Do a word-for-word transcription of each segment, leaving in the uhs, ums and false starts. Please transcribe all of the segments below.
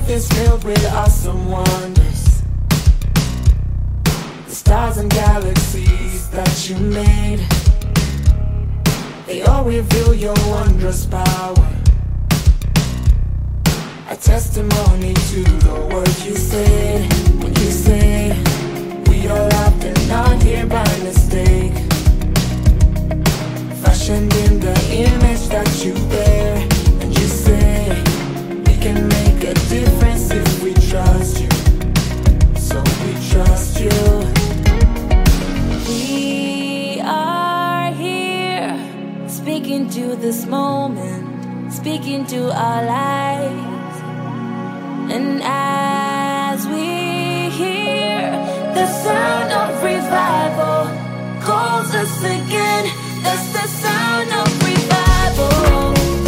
Earth is filled with awesome wonders, the stars and galaxies that you made, they all reveal your wondrous power, a testimony to the words you said. When you said, we are loved and not here by mistake, fashioned in the image that you bear. And you say, we can make a difference if we trust you, so we trust you. We are here, speaking to this moment, speaking to our lives. And as we hear the sound of revival calls us again, that's the sound of revival.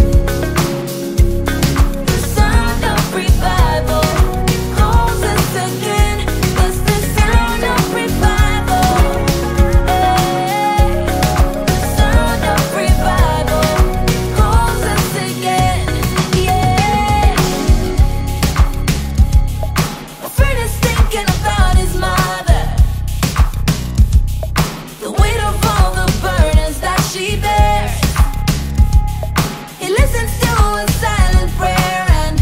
The sound of revival calls us again, that's the sound of revival. Hey, the sound of revival calls us again, yeah. A friend is thinking about his mother, the weight of all the burdens that she bears. He listens to a silent prayer and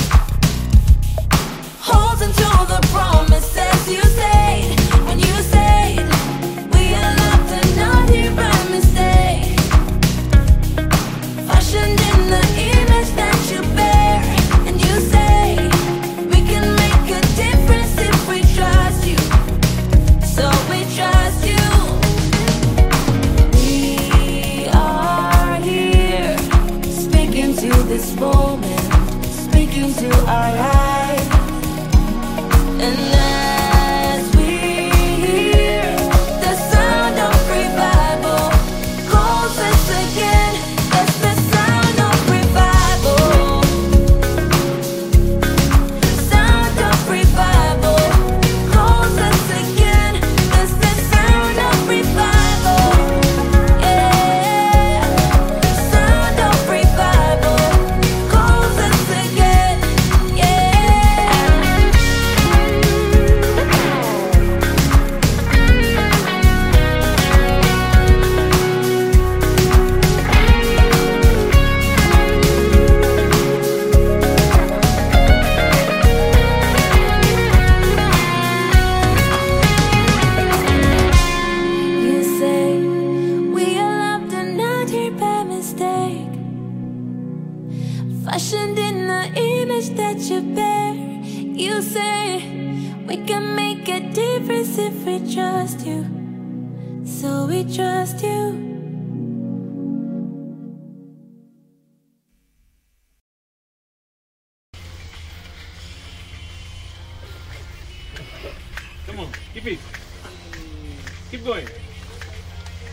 holds into the promises you said. When you said, we are loved and not here by mistake, fashioned in the image that you bear. And you say, we can make a difference if we trust you, so we trust you. We are here, speaking to this moment, speaking to our lives. And as we hear the sound of revival calls us again, that's the sound of revival. The sound of revival calls us again, that's the sound of revival. Yeah, sound of revival calls us again, yeah. You say, we are loved and not here by mistake, fashioned in the image that you bear. You say, we can make a difference if we trust you, so we trust you. Come on, keep it. Keep going.